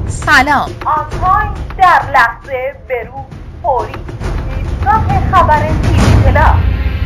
سلام. آنلاین در لحظه برو فوری دیدگاه خبر تیوی پلاس.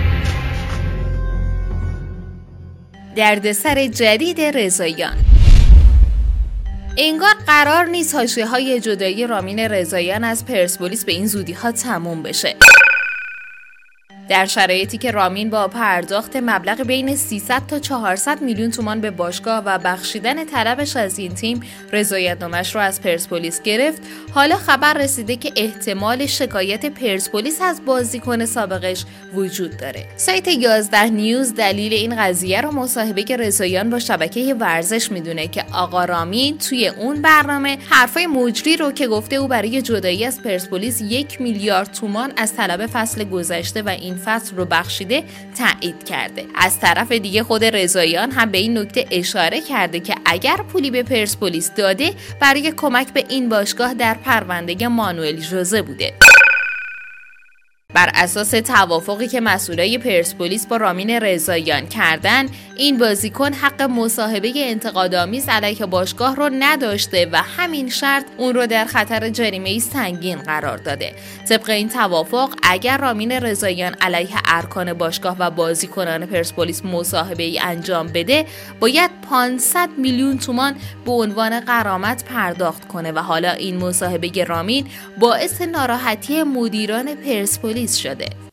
دردسر جدید رضاییان. انگار قرار نیست حاشیه‌های جدایی رامین رضاییان از پرسپولیس به این زودی‌ها تموم بشه. در شرایطی که رامین با پرداخت مبلغ بین 300 تا 400 میلیون تومان به باشگاه و بخشیدن طلبش از این تیم رضایت‌نامه‌اش رو از پرسپولیس گرفت، حالا خبر رسیده که احتمال شکایت پرسپولیس از بازیکن سابقش وجود داره. سایت 11 نیوز دلیل این قضیه رو مصاحبه رضاییان با شبکه ورزش میدونه که آقا رامین توی اون برنامه حرفای مجری رو که گفته او برای جدایی از پرسپولیس 1 میلیارد تومان از طلب فصل گذشته و این فصل رو بخشیده تایید کرده. از طرف دیگه خود رضاییان هم به این نکته اشاره کرده که اگر پولی به پرسپولیس داده برای کمک به این باشگاه در پرونده مانوئل ژوزه بوده. بر اساس توافقی که مسئولای پرسپولیس با رامین رضاییان کردن، این بازیکن حق مصاحبه انتقادآمیز علیه باشگاه رو نداشته و همین شرط اون رو در خطر جریمه‌ای سنگین قرار داده. طبق این توافق اگر رامین رضاییان علیه ارکان باشگاه و بازیکنان پرسپولیس مصاحبه‌ای انجام بده، باید 500 میلیون تومان به عنوان غرامت پرداخت کنه و حالا این مصاحبه رامین باعث ناراحتی مدیران پرسپولیس شده.